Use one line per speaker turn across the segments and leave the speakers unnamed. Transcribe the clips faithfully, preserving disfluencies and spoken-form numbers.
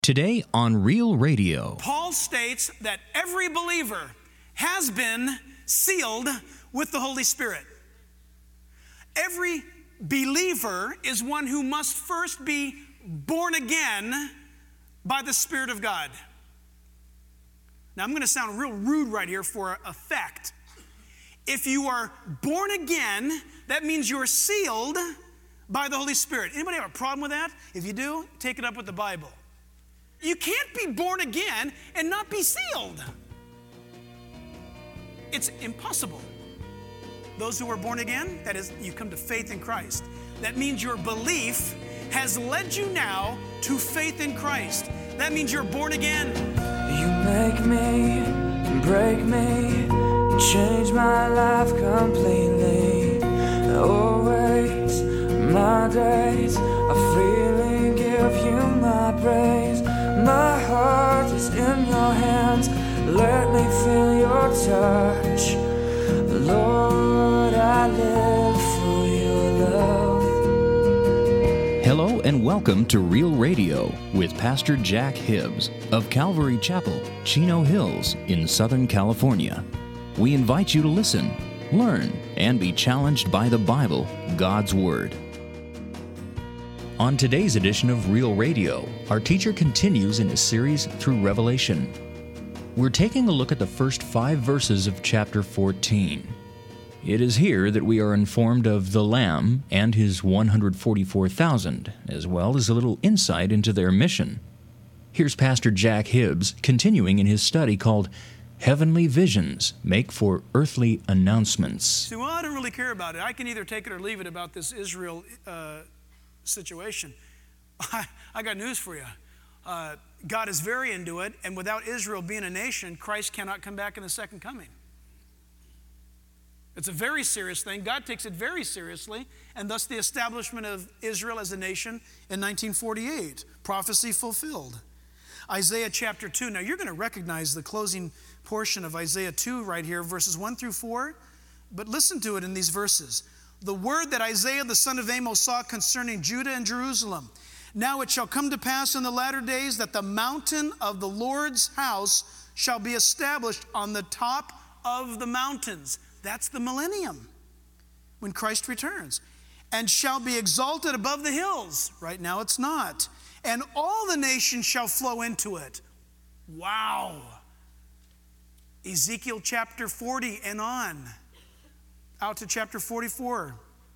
Today on Real Radio.
Paul states that every believer has been sealed with the Holy Spirit. Every believer is one who must first be born again by the Spirit of God. Now, I'm going to sound real rude right here for effect. If you are born again, that means you're sealed by the Holy Spirit. Anybody have a problem with that? If you do, take it up with the Bible. You can't be born again and not be sealed. It's impossible. Those who are born again, that is, you come to faith in Christ. That means your belief has led you now to faith in Christ. That means you're born again.
You make me, break me, change my life completely. Always, my days are freely give you my praise. My heart is in your hands. Let me feel your touch. Lord, I live for your love.
Hello and welcome to Real Radio with Pastor Jack Hibbs of Calvary Chapel, Chino Hills in Southern California. We invite you to listen, learn, and be challenged by the Bible, God's Word. On today's edition of Real Radio, our teacher continues in his series through Revelation. We're taking a look at the first five verses of chapter fourteen. It is here that we are informed of the Lamb and his one hundred forty-four thousand, as well as a little insight into their mission. Here's Pastor Jack Hibbs continuing in his study called Heavenly Visions Make for Earthly Announcements.
See, well, I don't really care about it. I can either take it or leave it about this Israel uh, situation. I, I got news for you. Uh, God is very into it, and without Israel being a nation, Christ cannot come back in the second coming. It's a very serious thing. God takes it very seriously, and thus the establishment of Israel as a nation in nineteen forty-eight, prophecy fulfilled. Isaiah chapter two. Now you're going to recognize the closing portion of Isaiah two right here, verses one through four, but listen to it in these verses. The word that Isaiah the son of Amos saw concerning Judah and Jerusalem. Now it shall come to pass in the latter days that the mountain of the Lord's house shall be established on the top of the mountains. That's the millennium, when Christ returns. And shall be exalted above the hills. Right now it's not. And all the nations shall flow into it. Wow. Ezekiel chapter forty and on. Out to chapter forty-four.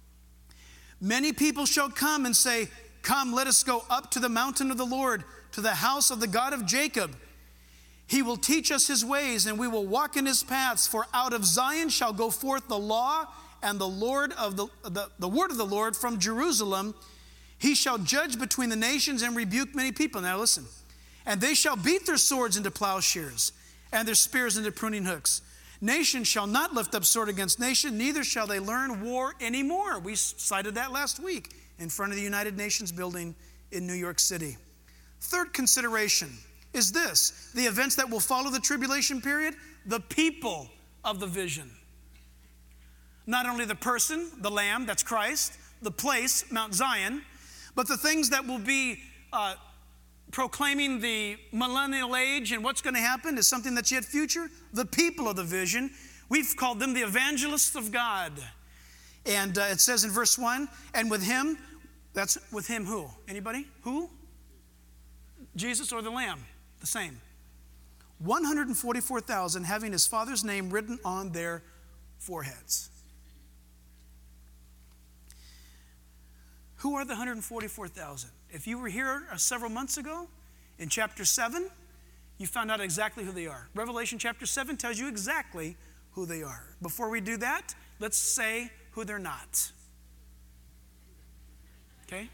Many people shall come and say, come, let us go up to the mountain of the Lord, to the house of the God of Jacob. He will teach us his ways, and we will walk in his paths. For out of Zion shall go forth the law and the Lord of the, the, the word of the Lord from Jerusalem. He shall judge between the nations and rebuke many people. Now listen. And they shall beat their swords into plowshares, and their spears into pruning hooks. Nation shall not lift up sword against nation, neither shall they learn war anymore. We cited that last week in front of the United Nations building in New York City. Third consideration is this: the events that will follow the tribulation period, the people of the vision. Not only the person, the Lamb, that's Christ, the place, Mount Zion, but the things that will be uh, proclaiming the millennial age and what's going to happen is something that's yet future. The people of the vision. We've called them the evangelists of God. And uh, it says in verse one, and with him, that's with him who? Anybody? Who? Jesus or the Lamb? The same. one hundred forty-four thousand having his Father's name written on their foreheads. Who are the one hundred forty-four thousand? If you were here several months ago, in chapter seven, you found out exactly who they are. Revelation chapter seven tells you exactly who they are. Before we do that, let's say who they're not. Okay?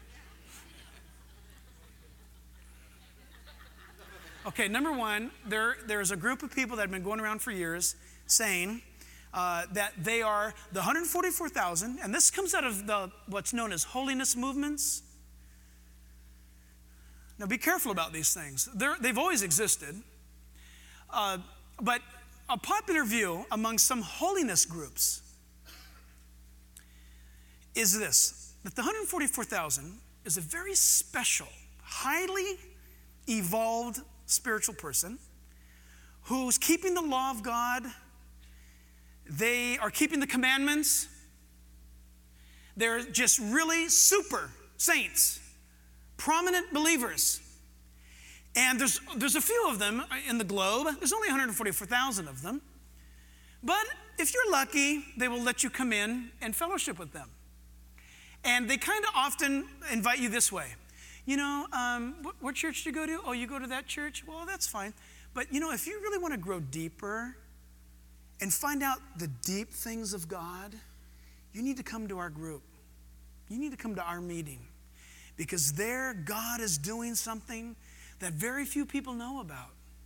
Okay, number one, there, there's a group of people that have been going around for years saying uh, that they are the one hundred forty-four thousand, and this comes out of the what's known as holiness movements. Now, be careful about these things. They're, they've always existed. Uh, but a popular view among some holiness groups is this, that the one hundred forty-four thousand is a very special, highly evolved spiritual person who's keeping the law of God. They are keeping the commandments. They're just really super saints, prominent believers. And there's, there's a few of them in the globe. There's only one hundred forty-four thousand of them. But if you're lucky, they will let you come in and fellowship with them. And they kind of often invite you this way. You know, um, what, what church do you go to? Oh, you go to that church? Well, that's fine. But, you know, if you really want to grow deeper and find out the deep things of God, you need to come to our group. You need to come to our meeting. Because there, God is doing something that very few people know about.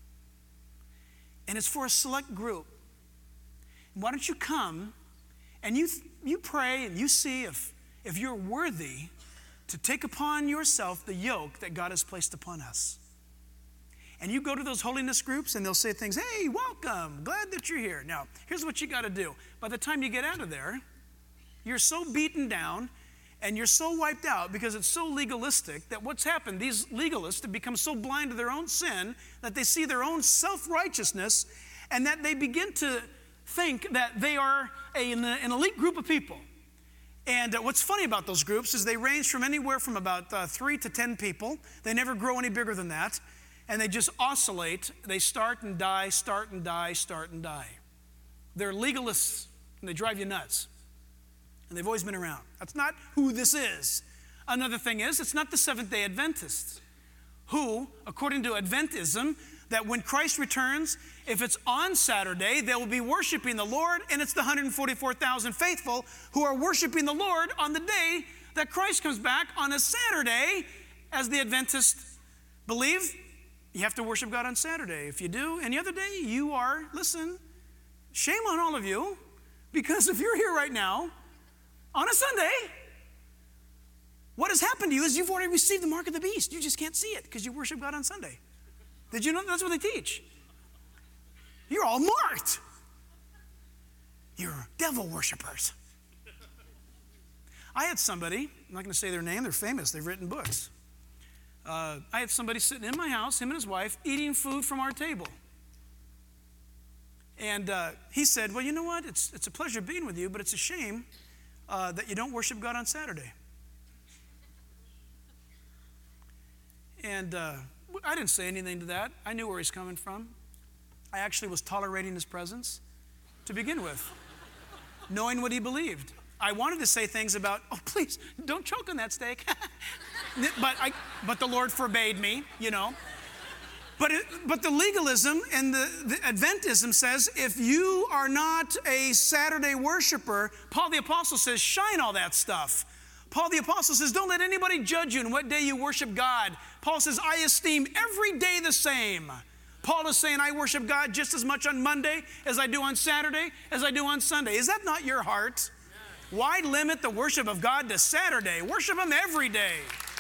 And it's for a select group. Why don't you come and you, you pray and you see if, if you're worthy to take upon yourself the yoke that God has placed upon us. And you go to those holiness groups and they'll say things, hey, welcome, glad that you're here. Now, here's what you got to do. By the time you get out of there, you're so beaten down and you're so wiped out because it's so legalistic that what's happened, these legalists have become so blind to their own sin that they see their own self-righteousness and that they begin to think that they are a, an elite group of people. And uh, what's funny about those groups is they range from anywhere from about uh, three to ten people. They never grow any bigger than that. And they just oscillate. They start and die, start and die, start and die. They're legalists, and they drive you nuts. And they've always been around. That's not who this is. Another thing is, it's not the Seventh-day Adventists, who, according to Adventism, that when Christ returns, if it's on Saturday, they will be worshiping the Lord, and it's the one hundred forty-four thousand faithful who are worshiping the Lord on the day that Christ comes back on a Saturday. As the Adventists believe, you have to worship God on Saturday. If you do any other day, you are, listen, shame on all of you, because if you're here right now on a Sunday, what has happened to you is you've already received the mark of the beast. You just can't see it because you worship God on Sunday. Did you know that's what they teach? You're all marked. You're devil worshipers. I had somebody, I'm not going to say their name, they're famous, they've written books. Uh, I had somebody sitting in my house, him and his wife, eating food from our table. And uh, he said, well, you know what? It's, it's a pleasure being with you, but it's a shame uh, that you don't worship God on Saturday. And uh, I didn't say anything to that. I knew where he's coming from. I actually was tolerating his presence to begin with, knowing what he believed. I wanted to say things about, oh, please, don't choke on that steak. but, I, but the Lord forbade me, you know. But, it, but the legalism and the, the Adventism says if you are not a Saturday worshiper, Paul the Apostle says, shine all that stuff. Paul the Apostle says, don't let anybody judge you in what day you worship God. Paul says, I esteem every day the same. Paul is saying, I worship God just as much on Monday as I do on Saturday, as I do on Sunday. Is that not your heart? Why limit the worship of God to Saturday? Worship Him every day.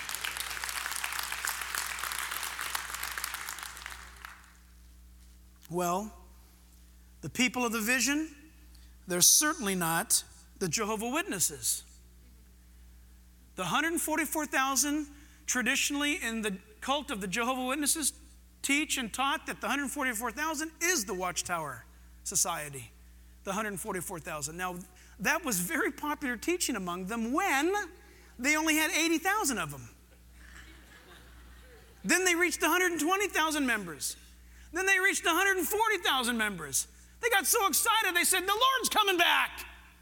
Well, the people of the vision, they're certainly not the Jehovah's Witnesses. The one hundred forty-four thousand traditionally in the cult of the Jehovah's Witnesses teach and taught that the one hundred forty-four thousand is the Watchtower Society, the one hundred forty-four thousand. Now, that was very popular teaching among them when they only had eighty thousand of them. Then they reached one hundred twenty thousand members. Then they reached one hundred forty thousand members. They got so excited, they said, the Lord's coming back.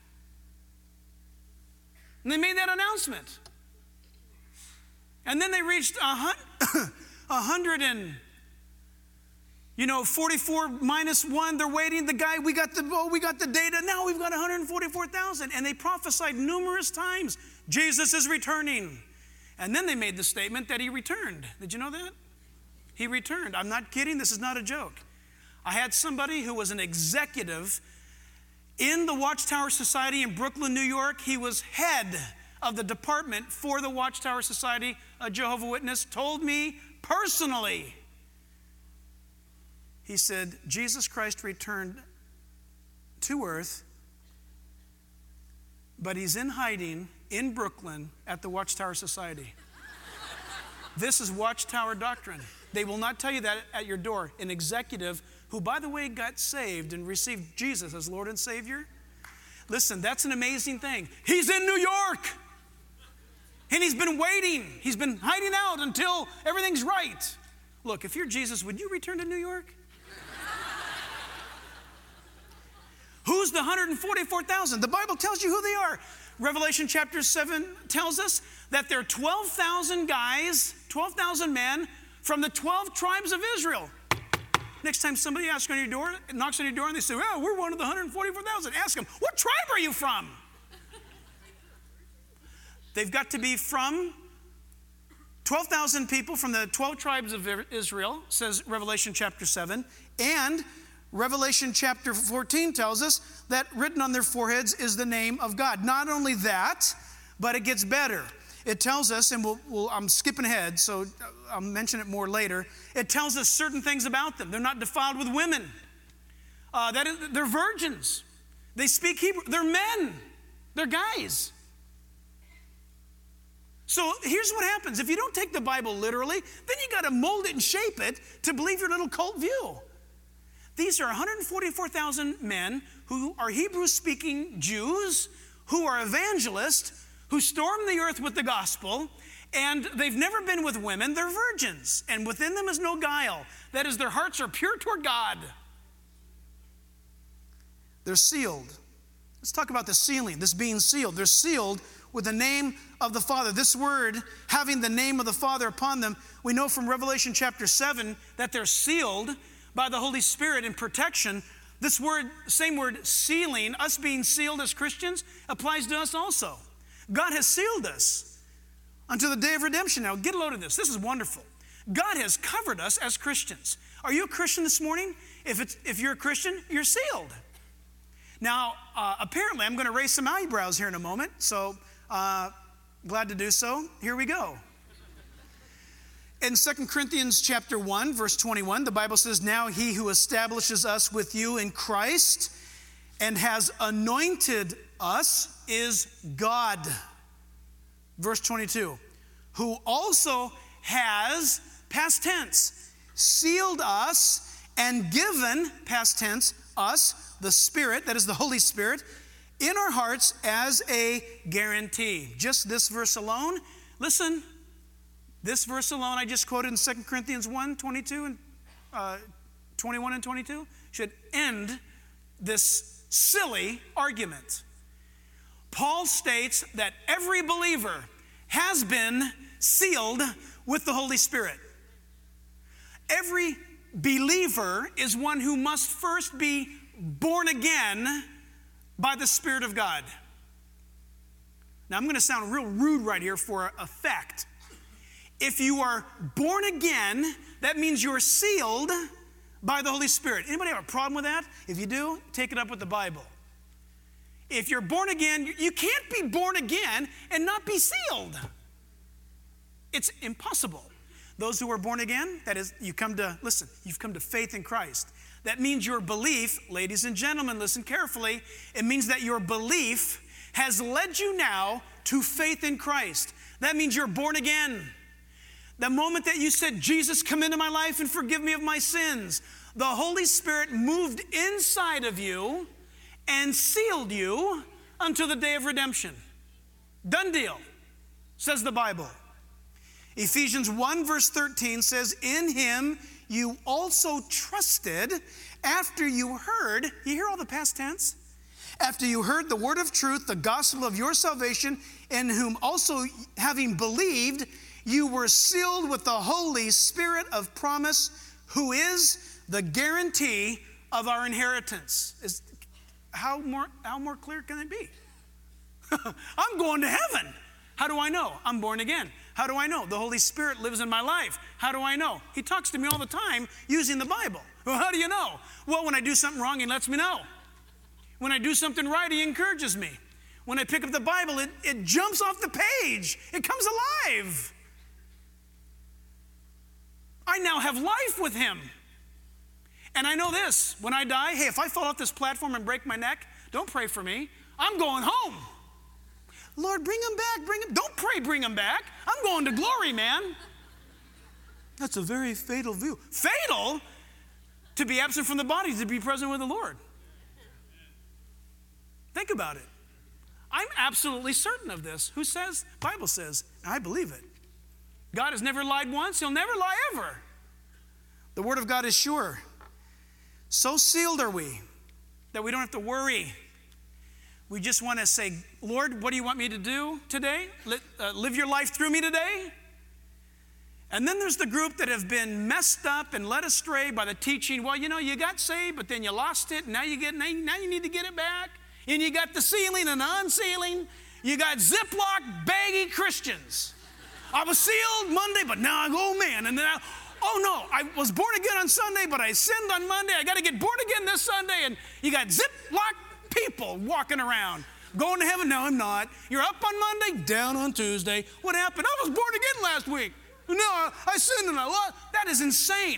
And they made that announcement. And then they reached a hundred and, you know, forty-four minus one. They're waiting. The guy, we got the, oh, we got the data. Now we've got one hundred forty-four thousand. And they prophesied numerous times, Jesus is returning. And then they made the statement that he returned. Did you know that? He returned. I'm not kidding. This is not a joke. I had somebody who was an executive in the Watchtower Society in Brooklyn, New York. He was head of the department for the Watchtower Society, a Jehovah's Witness, told me personally, he said, Jesus Christ returned to earth, but he's in hiding in Brooklyn at the Watchtower Society. This is Watchtower doctrine. They will not tell you that at your door. An executive who, by the way, got saved and received Jesus as Lord and Savior. Listen, that's an amazing thing. He's in New York. And he's been waiting. He's been hiding out until everything's right. Look, if you're Jesus, would you return to New York? Who's the one hundred forty-four thousand? The Bible tells you who they are. Revelation chapter seven tells us that there are twelve thousand guys, twelve thousand men from the twelve tribes of Israel. Next time somebody asks on your door, knocks on your door and they say, well, we're one of the one hundred forty-four thousand. Ask them, what tribe are you from? They've got to be from twelve thousand people from the twelve tribes of Israel, says Revelation chapter seven. And Revelation chapter fourteen tells us that written on their foreheads is the name of God. Not only that, but it gets better. It tells us, and we'll, we'll, I'm skipping ahead, so I'll mention it more later. It tells us certain things about them. They're not defiled with women. Uh, that is, they're virgins. They speak Hebrew. They're men. They're guys. So here's what happens. If you don't take the Bible literally, then you got to mold it and shape it to believe your little cult view. These are one hundred forty-four thousand men who are Hebrew-speaking Jews, who are evangelists, who storm the earth with the gospel, and they've never been with women. They're virgins, and within them is no guile. That is, their hearts are pure toward God. They're sealed. Let's talk about the sealing, this being sealed. They're sealed with the name of the Father. This word, having the name of the Father upon them, we know from Revelation chapter seven that they're sealed by the Holy Spirit in protection. This word, same word, sealing, us being sealed as Christians, applies to us also. God has sealed us until the day of redemption. Now, get a load of this. This is wonderful. God has covered us as Christians. Are you a Christian this morning? If, it's, if you're a Christian, you're sealed. Now, uh, apparently, I'm going to raise some eyebrows here in a moment, so uh, glad to do so. Here we go. In Second Corinthians chapter one, verse twenty-one, the Bible says, now he who establishes us with you in Christ and has anointed us is God. Verse twenty-two, who also has, past tense, sealed us and given, past tense, us, the Spirit, that is the Holy Spirit, in our hearts as a guarantee. Just this verse alone, listen, this verse alone I just quoted in Second Corinthians one, twenty-two and uh, twenty-one and twenty-two should end this silly argument. Paul states that every believer has been sealed with the Holy Spirit. Every believer is one who must first be born again by the Spirit of God. Now, I'm going to sound real rude right here for effect. If you are born again, that means you're sealed by the Holy Spirit. Anybody have a problem with that? If you do, take it up with the Bible. If you're born again, you can't be born again and not be sealed. It's impossible. Those who are born again, that is, you come to, listen, you've come to faith in Christ. That means your belief, ladies and gentlemen, listen carefully, it means that your belief has led you now to faith in Christ. That means you're born again. The moment that you said, Jesus, come into my life and forgive me of my sins, the Holy Spirit moved inside of you and sealed you until the day of redemption. Done deal, says the Bible. Ephesians one verse thirteen says, in him you also trusted after you heard, you hear all the past tense? After you heard the word of truth, the gospel of your salvation, in whom also having believed, you were sealed with the Holy Spirit of promise, who is the guarantee of our inheritance. Is, how more, how more clear can it be? I'm going to heaven. How do I know? I'm born again. How do I know? The Holy Spirit lives in my life. How do I know? He talks to me all the time using the Bible. Well, how do you know? Well, when I do something wrong, he lets me know. When I do something right, he encourages me. When I pick up the Bible, it, it jumps off the page. It comes alive. I now have life with him. And I know this, when I die, hey, if I fall off this platform and break my neck, don't pray for me. I'm going home. Lord, bring him back, bring him. Don't pray, bring him back. I'm going to glory, man. That's a very fatal view. Fatal? To be absent from the body, to be present with the Lord. Think about it. I'm absolutely certain of this. Who says? Bible says. I believe it. God has never lied once. He'll never lie ever. The Word of God is sure. So sealed are we that we don't have to worry. We just want to say, Lord, what do you want me to do today? Live your life through me today? And then there's the group that have been messed up and led astray by the teaching. Well, you know, you got saved, but then you lost it. And now you get now you need to get it back. And you got the sealing and the unsealing. You got Ziploc baggy Christians. I was sealed Monday, but now I go, oh man. And then I, oh no, I was born again on Sunday, but I sinned on Monday. I got to get born again this Sunday. And you got Ziploc people walking around. Going to heaven? No, I'm not. You're up on Monday, down on Tuesday. What happened? I was born again last week. No, I sinned and I lost. That is insane.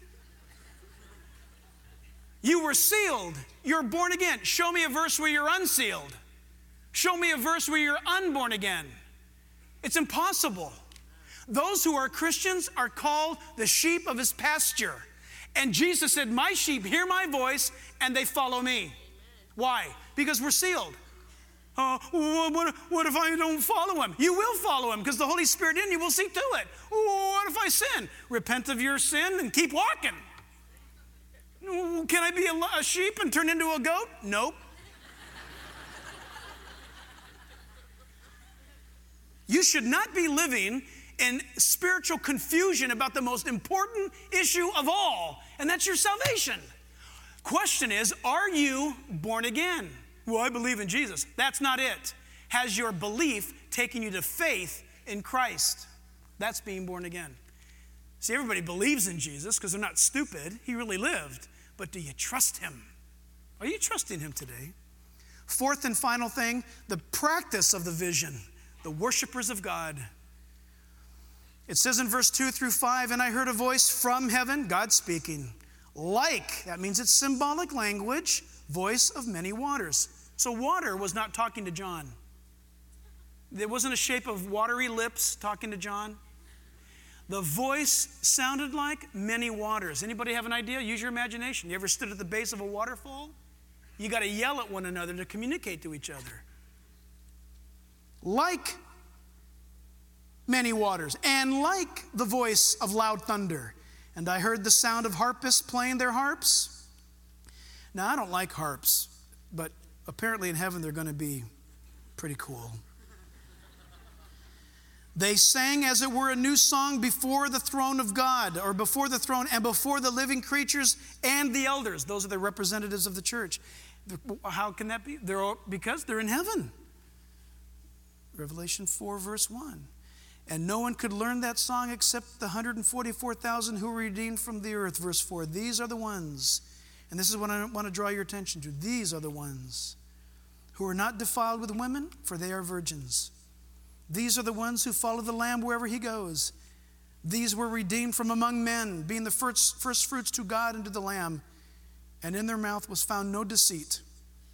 You were sealed. You're born again. Show me a verse where you're unsealed. Show me a verse where you're unborn again. It's impossible. Those who are Christians are called the sheep of his pasture. And Jesus said, my sheep hear my voice and they follow me. Why? Because we're sealed. Uh, what, what if I don't follow him? You will follow him because the Holy Spirit in you will see to it. What if I sin? Repent of your sin and keep walking. Can I be a, a sheep and turn into a goat? Nope. You should not be living in spiritual confusion about the most important issue of all, and that's your salvation. Question is, are you born again? Well, I believe in Jesus. That's not it. Has your belief taken you to faith in Christ? That's being born again. See, everybody believes in Jesus because they're not stupid. He really lived. But do you trust him? Are you trusting him today? Fourth and final thing, the practice of the vision, the worshipers of God. It says in verse two through five, and I heard a voice from heaven, God speaking, like, that means it's symbolic language, voice of many waters. So water was not talking to John. There wasn't a shape of watery lips talking to John. The voice sounded like many waters. Anybody have an idea? Use your imagination. You ever stood at the base of a waterfall? You got to yell at one another to communicate to each other. Like many waters, and like the voice of loud thunder. And I heard the sound of harpists playing their harps. Now, I don't like harps, but apparently in heaven they're going to be pretty cool. They sang, as it were, a new song before the throne of God, or before the throne, and before the living creatures and the elders. Those are the representatives of the church. How can that be? They're all, because they're in heaven. Revelation four, verse one. And no one could learn that song except the one hundred forty-four thousand who were redeemed from the earth. Verse four. These are the ones, and this is what I want to draw your attention to. These are the ones who are not defiled with women, for they are virgins. These are the ones who follow the Lamb wherever he goes. These were redeemed from among men, being the first, first fruits to God and to the Lamb. And in their mouth was found no deceit,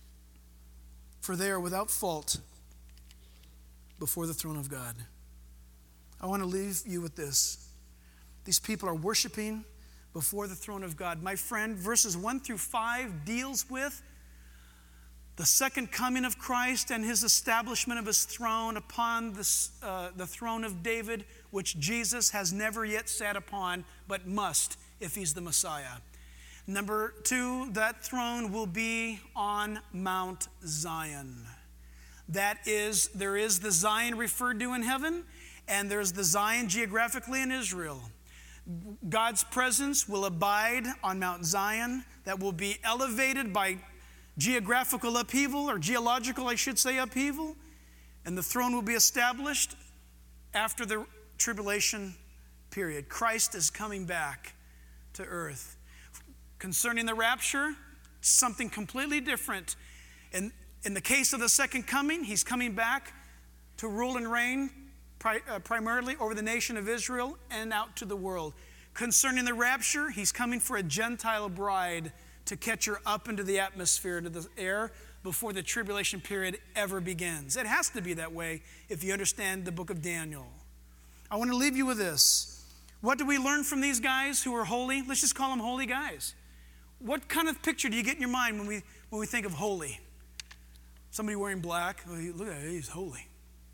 for they are without fault before the throne of God. I want to leave you with this. These people are worshiping before the throne of God. My friend, verses one through five deals with the second coming of Christ and his establishment of his throne upon the, uh, the throne of David, which Jesus has never yet sat upon, but must if he's the Messiah. Number two, that throne will be on Mount Zion. That is, there is the Zion referred to in heaven, and there's the Zion geographically in Israel. God's presence will abide on Mount Zion, that will be elevated by geographical upheaval, or geological, I should say, upheaval, and the throne will be established after the tribulation period. Christ is coming back to earth. Concerning the rapture, something completely different. In, in the case of the second coming, he's coming back to rule and reign pri- uh, primarily over the nation of Israel and out to the world. Concerning the rapture, he's coming for a Gentile bride to catch her up into the atmosphere, to the air, before the tribulation period ever begins. It has to be that way if you understand the book of Daniel. I want to leave you with this. What do we learn from these guys who are holy? Let's just call them holy guys. What kind of picture do you get in your mind when we when we think of holy? Somebody wearing black. Oh, look at that, he's holy.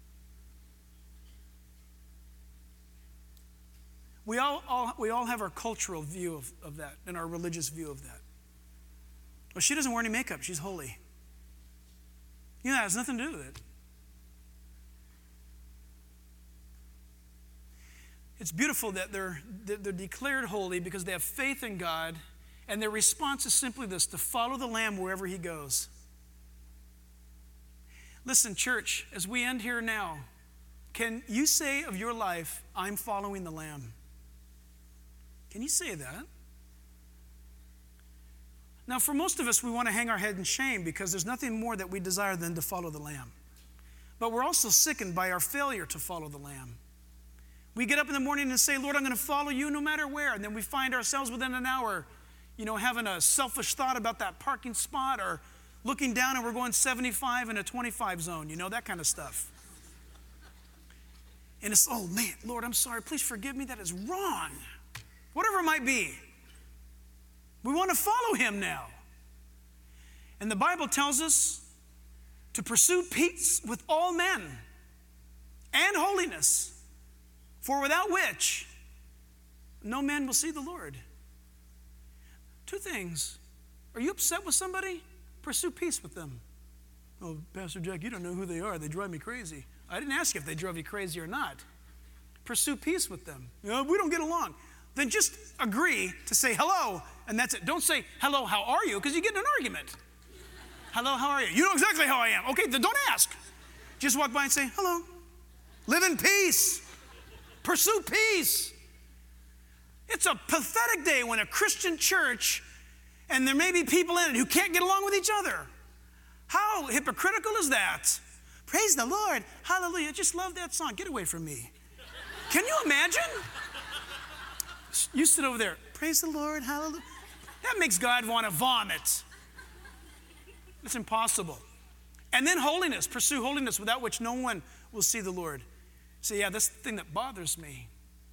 We all, all we all have our cultural view of, of that and our religious view of that. Well, she doesn't wear any makeup. She's holy. You know, that has nothing to do with it. It's beautiful that they're, they're declared holy because they have faith in God, and their response is simply this: to follow the Lamb wherever he goes. Listen, church, as we end here now, can you say of your life, I'm following the Lamb? Can you say that? Now, for most of us, we want to hang our head in shame because there's nothing more that we desire than to follow the Lamb. But we're also sickened by our failure to follow the Lamb. We get up in the morning and say, Lord, I'm going to follow you no matter where. And then we find ourselves within an hour, you know, having a selfish thought about that parking spot, or looking down and we're going seventy-five in a twenty-five zone, you know, that kind of stuff. And it's, oh man, Lord, I'm sorry. Please forgive me. That is wrong. Whatever it might be. We want to follow him now. And the Bible tells us to pursue peace with all men and holiness, for without which no man will see the Lord. Two things. Are you upset with somebody? Pursue peace with them. Oh, Pastor Jack, you don't know who they are. They drive me crazy. I didn't ask you if they drove you crazy or not. Pursue peace with them. You know, we don't get along. Then just agree to say hello, and that's it. Don't say, hello, how are you? Because you get in an argument. Hello, how are you? You know exactly how I am. Okay, then don't ask. Just walk by and say, hello. Live in peace. Pursue peace. It's a pathetic day when a Christian church, and there may be people in it who can't get along with each other. How hypocritical is that? Praise the Lord. Hallelujah. I just love that song. Get away from me. Can you imagine? You sit over there. Praise the Lord. Hallelujah. That makes God want to vomit. It's impossible. And then holiness. Pursue holiness, without which no one will see the Lord. Say, yeah, that's the thing that bothers me.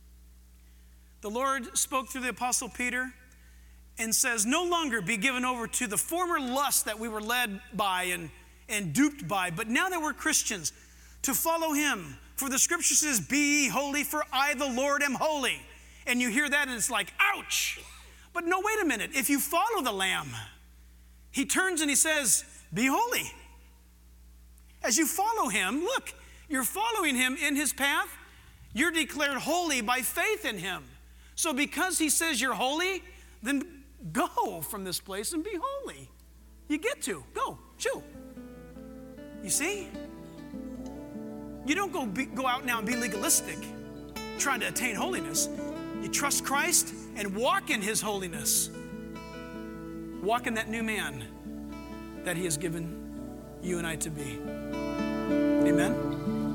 The Lord spoke through the Apostle Peter and says, no longer be given over to the former lust that we were led by and, and duped by, but now that we're Christians, to follow him. For the scripture says, be ye holy, for I, the Lord, am holy. And you hear that and it's like, ouch. But no, wait a minute. If you follow the Lamb, he turns and he says, be holy. As you follow him, look, you're following him in his path. You're declared holy by faith in him. So because he says you're holy, then go from this place and be holy. You get to. Go. Shoo. You see? You don't go, be, go out now and be legalistic, trying to attain holiness. You trust Christ and walk in his holiness. Walk in that new man that he has given you and I to be. Amen.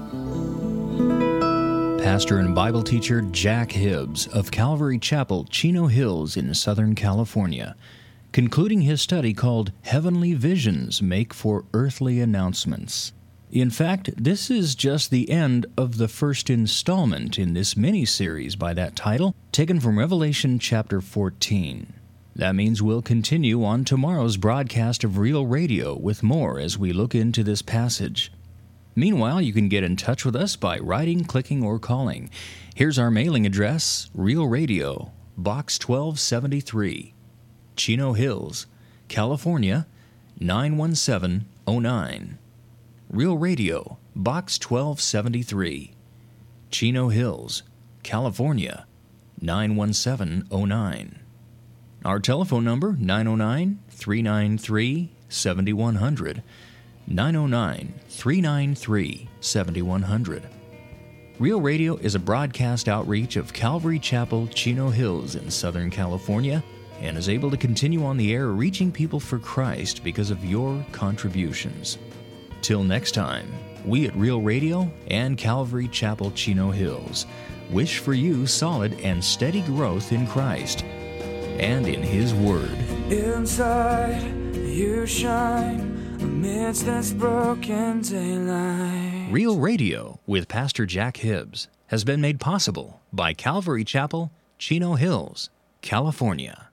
Pastor and Bible teacher Jack Hibbs of Calvary Chapel, Chino Hills in Southern California, concluding his study called Heavenly Visions Make for Earthly Announcements. In fact, this is just the end of the first installment in this mini-series by that title, taken from Revelation chapter fourteen. That means we'll continue on tomorrow's broadcast of Real Radio with more as we look into this passage. Meanwhile, you can get in touch with us by writing, clicking, or calling. Here's our mailing address: Real Radio, Box twelve seventy-three, Chino Hills, California, nine one seven oh nine. Real Radio, Box twelve seventy-three, Chino Hills, California, nine one seven oh nine. Our telephone number, nine oh nine, three nine three, seven one zero zero, nine oh nine, three nine three, seven one zero zero. Real Radio is a broadcast outreach of Calvary Chapel, Chino Hills in Southern California, and is able to continue on the air reaching people for Christ because of your contributions. Till next time, we at Real Radio and Calvary Chapel, Chino Hills wish for you solid and steady growth in Christ and in His Word.
Inside you shine amidst this broken daylight.
Real Radio with Pastor Jack Hibbs. has been made possible by Calvary Chapel, Chino Hills, California.